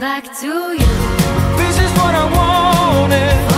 back to you. This is what I wanted.